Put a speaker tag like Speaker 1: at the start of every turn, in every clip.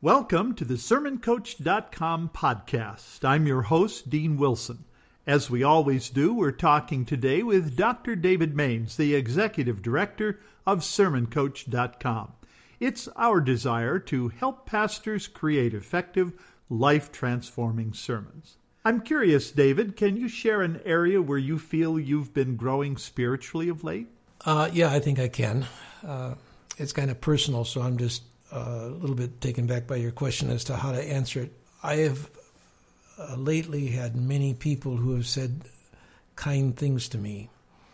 Speaker 1: Welcome to the SermonCoach.com podcast. I'm your host, Dean Wilson. As we always do, we're talking today with Dr. David Maines, the Executive Director of SermonCoach.com. It's our desire to help pastors create effective, life-transforming sermons. I'm curious, David, can you share an area where you feel you've been growing spiritually of late?
Speaker 2: Yeah, I think I can. It's kind of personal, so I'm just a little bit taken back by your question as to how to answer it. I have lately had many people who have said kind things to me,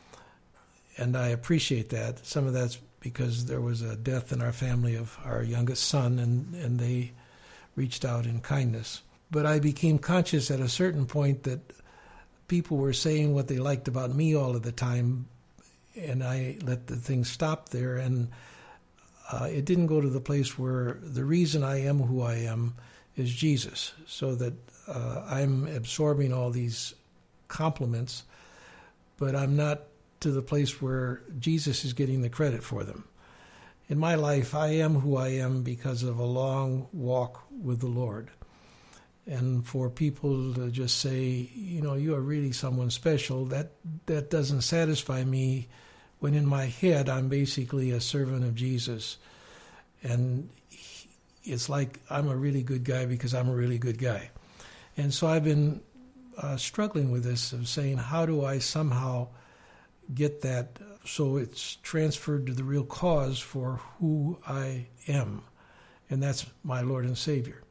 Speaker 2: and I appreciate that. Some of that's because there was a death in our family of our youngest son, and they reached out in kindness. But I became conscious at a certain point that people were saying what they liked about me all of the time, and I let the thing stop there, and it didn't go to the place where the reason I am who I am is Jesus, so that I'm absorbing all these compliments, but I'm not to the place where Jesus is getting the credit for them. In my life, I am who I am because of a long walk with the Lord. And for people to just say, you know, you are really someone special, that doesn't satisfy me, when in my head I'm basically a servant of Jesus. And it's like I'm a really good guy because I'm a really good guy. And so I've been struggling with this of saying, how do I somehow get that so it's transferred to the real cause for who I am? And that's my Lord and Savior.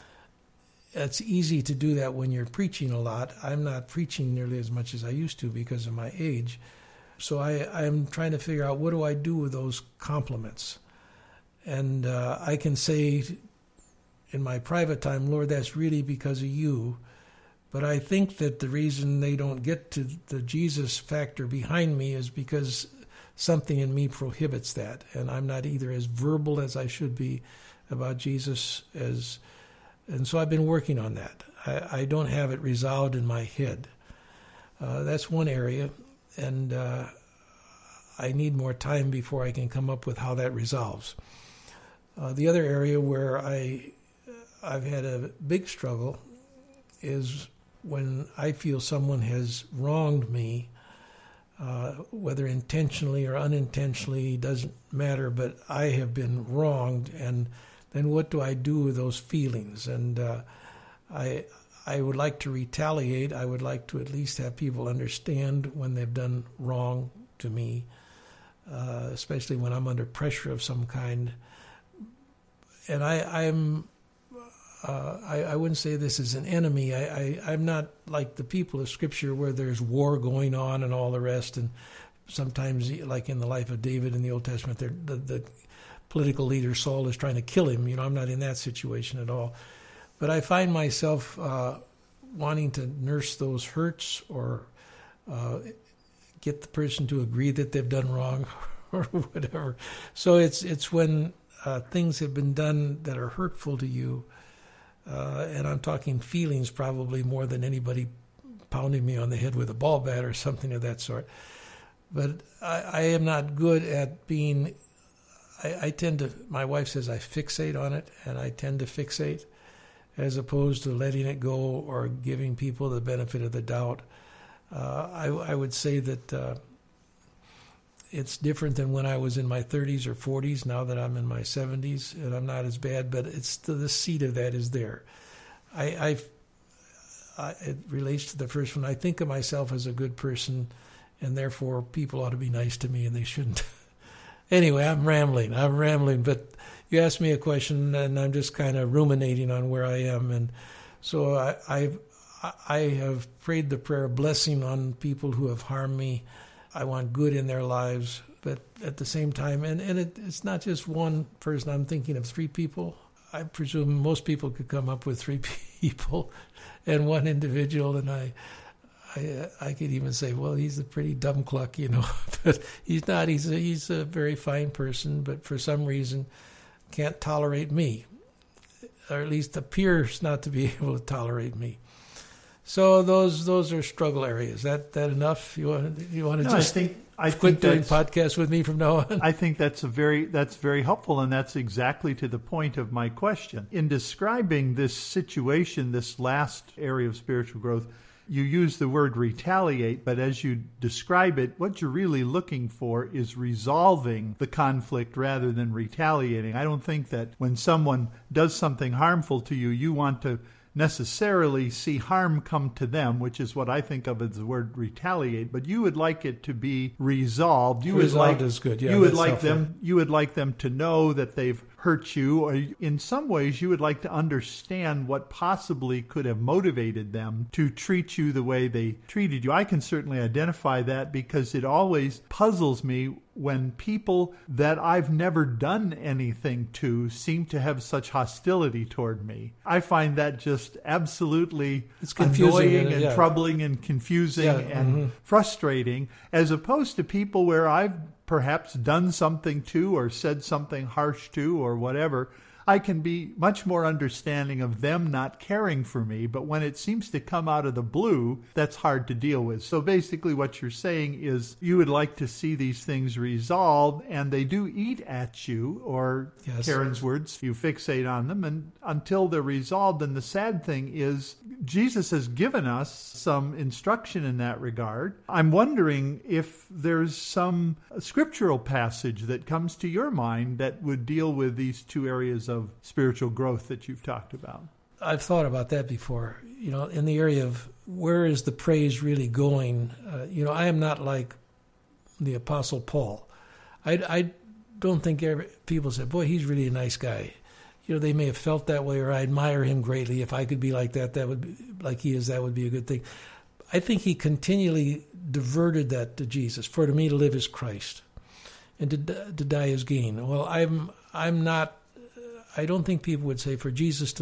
Speaker 2: It's easy to do that when you're preaching a lot. I'm not preaching nearly as much as I used to because of my age. So I'm trying to figure out, what do I do with those compliments? And I can say in my private time, Lord, that's really because of you. But I think that the reason they don't get to the Jesus factor behind me is because something in me prohibits that. And I'm not either as verbal as I should be about Jesus and so I've been working on that. I don't have it resolved in my head. That's one area, and I need more time before I can come up with how that resolves. The other area where I've had a big struggle is when I feel someone has wronged me, whether intentionally or unintentionally, doesn't matter, but I have been wronged, and then what do I do with those feelings? And I would like to retaliate. I would like to at least have people understand when they've done wrong to me, especially when I'm under pressure of some kind. And I wouldn't say this is an enemy. I'm not like the people of Scripture where there's war going on and all the rest. And sometimes, like in the life of David in the Old Testament, the political leader Saul is trying to kill him. You know, I'm not in that situation at all. But I find myself wanting to nurse those hurts or get the person to agree that they've done wrong or whatever. So it's when things have been done that are hurtful to you, and I'm talking feelings probably more than anybody pounding me on the head with a ball bat or something of that sort. But I am not good at being... I tend to, my wife says I fixate on it, and I tend to fixate as opposed to letting it go or giving people the benefit of the doubt. I would say that it's different than when I was in my 30s or 40s, now that I'm in my 70s, and I'm not as bad, but it's the seed of that is there. It relates to the first one. I think of myself as a good person, and therefore people ought to be nice to me, and they shouldn't. Anyway, I'm rambling, but you asked me a question, and I'm just kind of ruminating on where I am. And so I have prayed the prayer of blessing on people who have harmed me. I want good in their lives, but at the same time, and it's not just one person. I'm thinking of three people. I presume most people could come up with three people and one individual, and I could even say, well, he's a pretty dumb cluck, you know, but he's not. He's a very fine person, but for some reason can't tolerate me, or at least appears not to be able to tolerate me. So those are struggle areas. That enough? You want to
Speaker 1: no,
Speaker 2: just? quit doing podcasts with me from now on?
Speaker 1: I think that's very helpful, and that's exactly to the point of my question. In describing this situation, this last area of spiritual growth, you use the word retaliate, but as you describe it, what you're really looking for is resolving the conflict rather than retaliating. I don't think that when someone does something harmful to you, you want to necessarily see harm come to them, which is what I think of as the word retaliate, but you would like it to be resolved.
Speaker 2: Resolved is good. Yeah,
Speaker 1: you would like them to know that they've hurt you, or in some ways you would like to understand what possibly could have motivated them to treat you the way they treated you. I can certainly identify that because it always puzzles me when people that I've never done anything to seem to have such hostility toward me. I find that just absolutely annoying and troubling and confusing and frustrating, as opposed to people where I've perhaps done something to or said something harsh to or whatever. I can be much more understanding of them not caring for me, but when it seems to come out of the blue, that's hard to deal with. So basically what you're saying is you would like to see these things resolved, and they do eat at you, or yes, Karen's words, you fixate on them and until they're resolved. And the sad thing is Jesus has given us some instruction in that regard. I'm wondering if there's some scriptural passage that comes to your mind that would deal with these two areas of spiritual growth that you've talked about.
Speaker 2: I've thought about that before. In the area of where is the praise really going? I am not like the Apostle Paul. I don't think people say, boy, he's really a nice guy. They may have felt that way, or I admire him greatly. If I could be like that, that would be like he is, that would be a good thing. I think he continually diverted that to Jesus. For to me to live is Christ, and to die is gain. Well, I'm not. I don't think people would say for David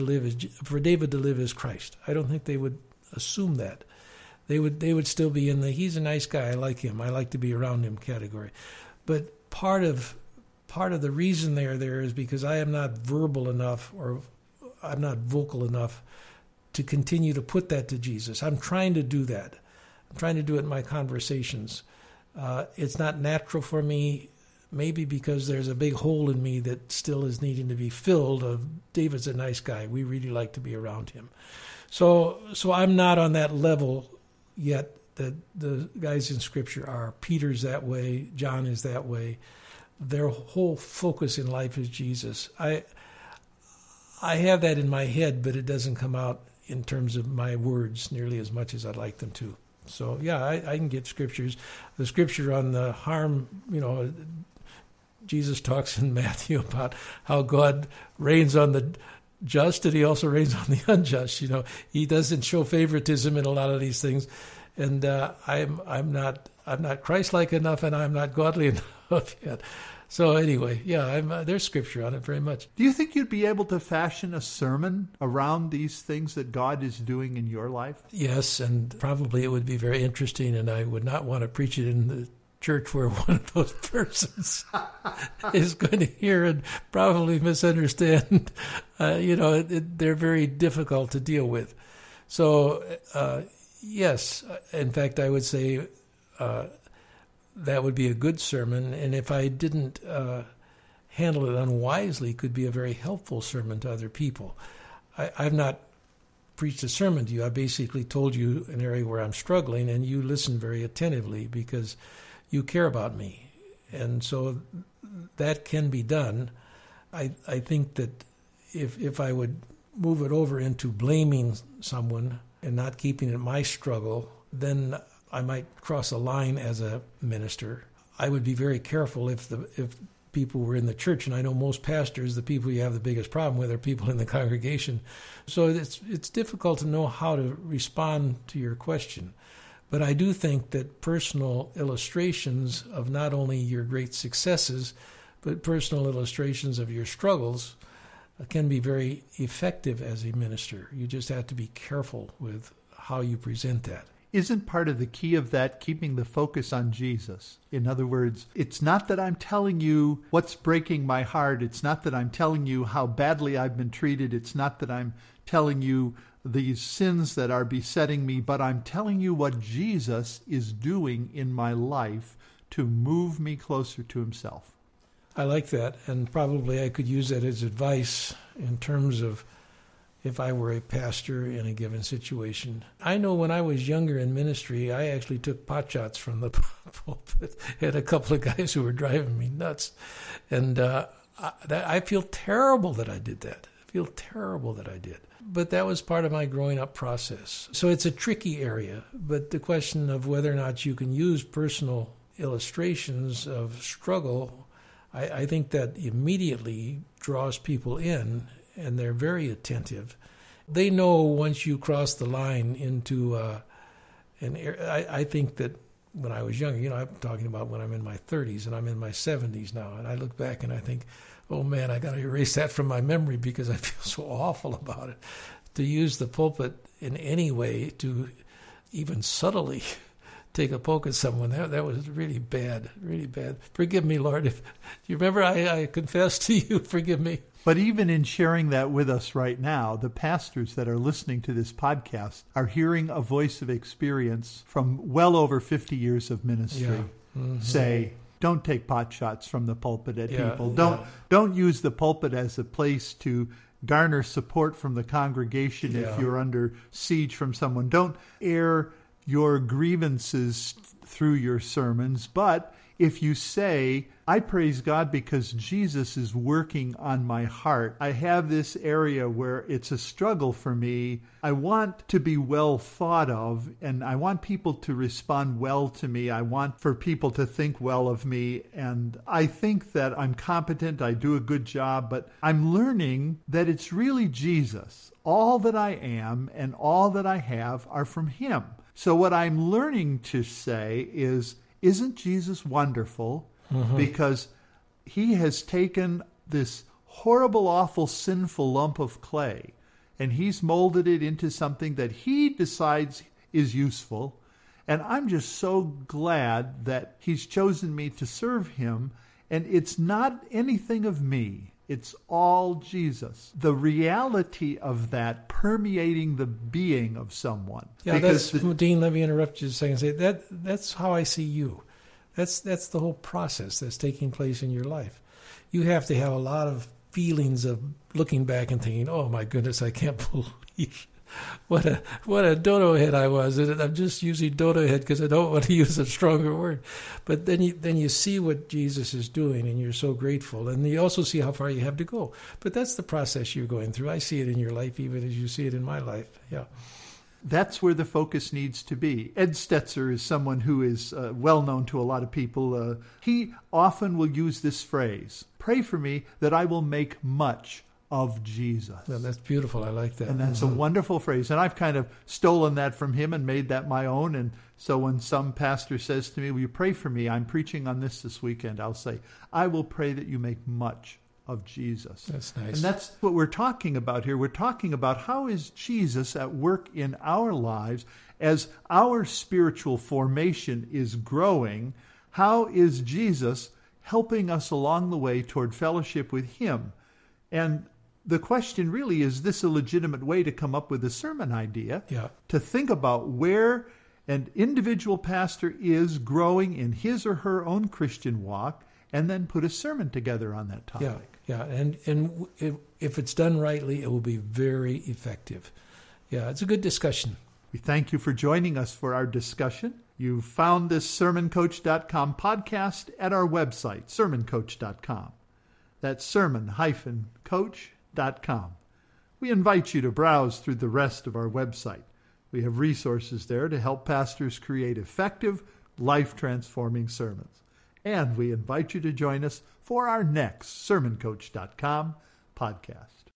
Speaker 2: to live is Christ. I don't think they would assume that. They would still be in the he's a nice guy, I like him, I like to be around him category. But part of the reason there is because I am not verbal enough, or I'm not vocal enough to continue to put that to Jesus. I'm trying to do that. I'm trying to do it in my conversations. It's not natural for me. Maybe because there's a big hole in me that still is needing to be filled of David's a nice guy. We really like to be around him. So I'm not on that level yet that the guys in Scripture are. Peter's that way. John is that way. Their whole focus in life is Jesus. I have that in my head, but it doesn't come out in terms of my words nearly as much as I'd like them to. So, yeah, I can get scriptures. The scripture on the harm, Jesus talks in Matthew about how God reigns on the just and he also reigns on the unjust. He doesn't show favoritism in a lot of these things. And I'm not Christ-like enough, and I'm not godly enough yet. So anyway, there's scripture on it very much.
Speaker 1: Do you think you'd be able to fashion a sermon around these things that God is doing in your life?
Speaker 2: Yes, and probably it would be very interesting, and I would not want to preach it in the church where one of those persons is going to hear and probably misunderstand. They're very difficult to deal with. So, yes, in fact, I would say that would be a good sermon, and if I didn't handle it unwisely, could be a very helpful sermon to other people. I've not preached a sermon to you. I basically told you an area where I'm struggling, and you listen very attentively because you care about me. And so that can be done. I think that if I would move it over into blaming someone and not keeping it my struggle, then I might cross a line as a minister. I would be very careful if people were in the church, and I know most pastors, the people you have the biggest problem with are people in the congregation. So it's difficult to know how to respond to your question. But I do think that personal illustrations of not only your great successes, but personal illustrations of your struggles can be very effective as a minister. You just have to be careful with how you present that.
Speaker 1: Isn't part of the key of that keeping the focus on Jesus? In other words, it's not that I'm telling you what's breaking my heart. It's not that I'm telling you how badly I've been treated. It's not that I'm telling you these sins that are besetting me, but I'm telling you what Jesus is doing in my life to move me closer to himself.
Speaker 2: I like that, and probably I could use that as advice in terms of if I were a pastor in a given situation. I know when I was younger in ministry, I actually took pot shots from the pulpit. Had a couple of guys who were driving me nuts. And I feel terrible that I did that. I feel terrible that I did. But that was part of my growing up process. So it's a tricky area. But the question of whether or not you can use personal illustrations of struggle, I think that immediately draws people in, and they're very attentive. They know once you cross the line into an area. I think that when I was younger, I'm talking about when I'm in my 30s, and I'm in my 70s now, and I look back and I think, oh man, I got to erase that from my memory because I feel so awful about it. To use the pulpit in any way to even subtly take a poke at someone, that was really bad, really bad. Forgive me, Lord. If you remember, I confessed to you, forgive me.
Speaker 1: But even in sharing that with us right now, the pastors that are listening to this podcast are hearing a voice of experience from well over 50 years of ministry say, don't take pot shots from the pulpit at people. Don't use the pulpit as a place to garner support from the congregation if you're under siege from someone. Don't air your grievances through your sermons, but if you say, I praise God because Jesus is working on my heart. I have this area where it's a struggle for me. I want to be well thought of, and I want people to respond well to me. I want for people to think well of me, and I think that I'm competent. I do a good job, but I'm learning that it's really Jesus. All that I am and all that I have are from him. So what I'm learning to say is, isn't Jesus wonderful? Because he has taken this horrible, awful, sinful lump of clay, and he's molded it into something that he decides is useful. And I'm just so glad that he's chosen me to serve him. And it's not anything of me. It's all Jesus. The reality of that permeating the being of someone.
Speaker 2: Yeah, Dean, let me interrupt you a second and say that's how I see you. That's the whole process that's taking place in your life. You have to have a lot of feelings of looking back and thinking, oh my goodness, I can't believe what a dodo head I was. And I'm just using dodo head because I don't want to use a stronger word. But then you see what Jesus is doing, and you're so grateful. And you also see how far you have to go. But that's the process you're going through. I see it in your life even as you see it in my life. Yeah.
Speaker 1: That's where the focus needs to be. Ed Stetzer is someone who is well known to a lot of people. He often will use this phrase, pray for me that I will make much of Jesus.
Speaker 2: Yeah, that's beautiful. I like that.
Speaker 1: And that's a wonderful phrase. And I've kind of stolen that from him and made that my own. And so when some pastor says to me, will you pray for me? I'm preaching on this weekend. I'll say, I will pray that you make much of Jesus.
Speaker 2: That's nice.
Speaker 1: And that's what we're talking about here. We're talking about how is Jesus at work in our lives as our spiritual formation is growing. How is Jesus helping us along the way toward fellowship with him? And the question really, is this a legitimate way to come up with a sermon idea?
Speaker 2: Yeah.
Speaker 1: To think about where an individual pastor is growing in his or her own Christian walk, and then put a sermon together on that topic.
Speaker 2: Yeah. And if it's done rightly, it will be very effective. Yeah, it's a good discussion.
Speaker 1: We thank you for joining us for our discussion. You found this SermonCoach.com podcast at our website, SermonCoach.com. That's sermon-coach.com. We invite you to browse through the rest of our website. We have resources there to help pastors create effective, life-transforming sermons. And we invite you to join us for our next SermonCoach.com podcast.